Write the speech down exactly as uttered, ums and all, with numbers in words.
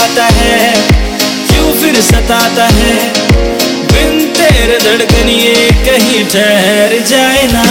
आता है, क्यों फिर सताता है, बिन तेरे धड़कन ये कहीं ठहर जाए ना।